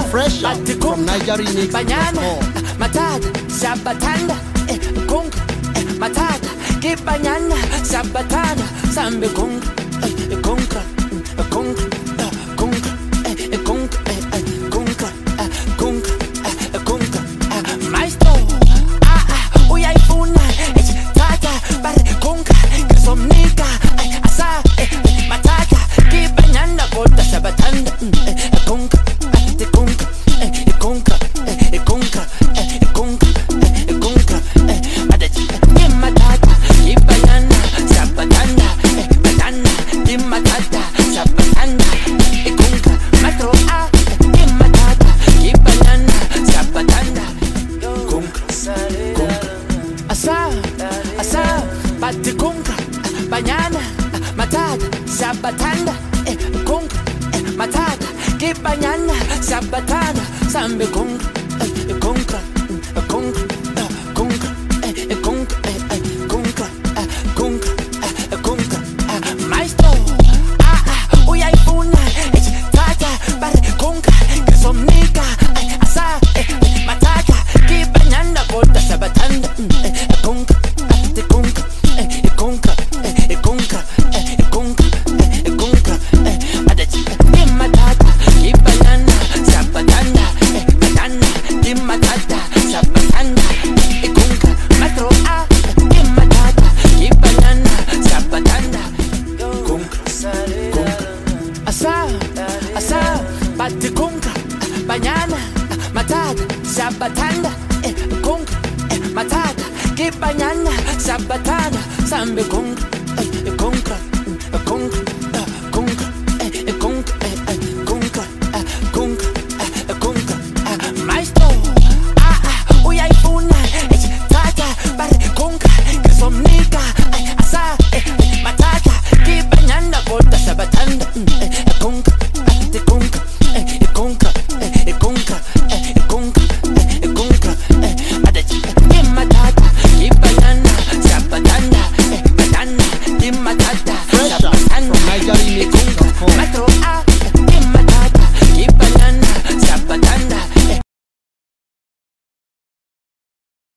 Fresh out from Nigeria Banyana, matata, sabatanda, kung, matata, give banyana, sabatana, sambe kung, kunka, kunka, kunka, kunka, kunka, kunka, kunka, maestro, uyay funa, tata, bare kunka, somnika, asa, matata, give banyana, kota sabatanda, kunka, kunka, kunka, kunka, kunka, kunka, matata, give banyana, sabatanda, banana, give matata, sabatanda, kunka, matro matata, give banyana, sabatanda, kunka, kunka, asa, bati kunka, banyana, matata, sabatanda, kunka, matata, give banyana, sabatana, sambe kunka, kunka, kunka, kunka, kunka, kunka, kunka, kunka, maestro, uyay funa, tata, bare kunka, somnika, asa, matata, give banyana, kota sabatanda, kunka, kunka, kunka, kunka, kunka, kunka, matata, give banyana, sabatanda, banana, give matata, sabatanda, kunka, matro give matata, give banyana, sabatanda, kunka, kunka, asa, bati kunka, banyana, matata, sabatanda, kunka, matata, give banyana, sabatana, sambe kunka,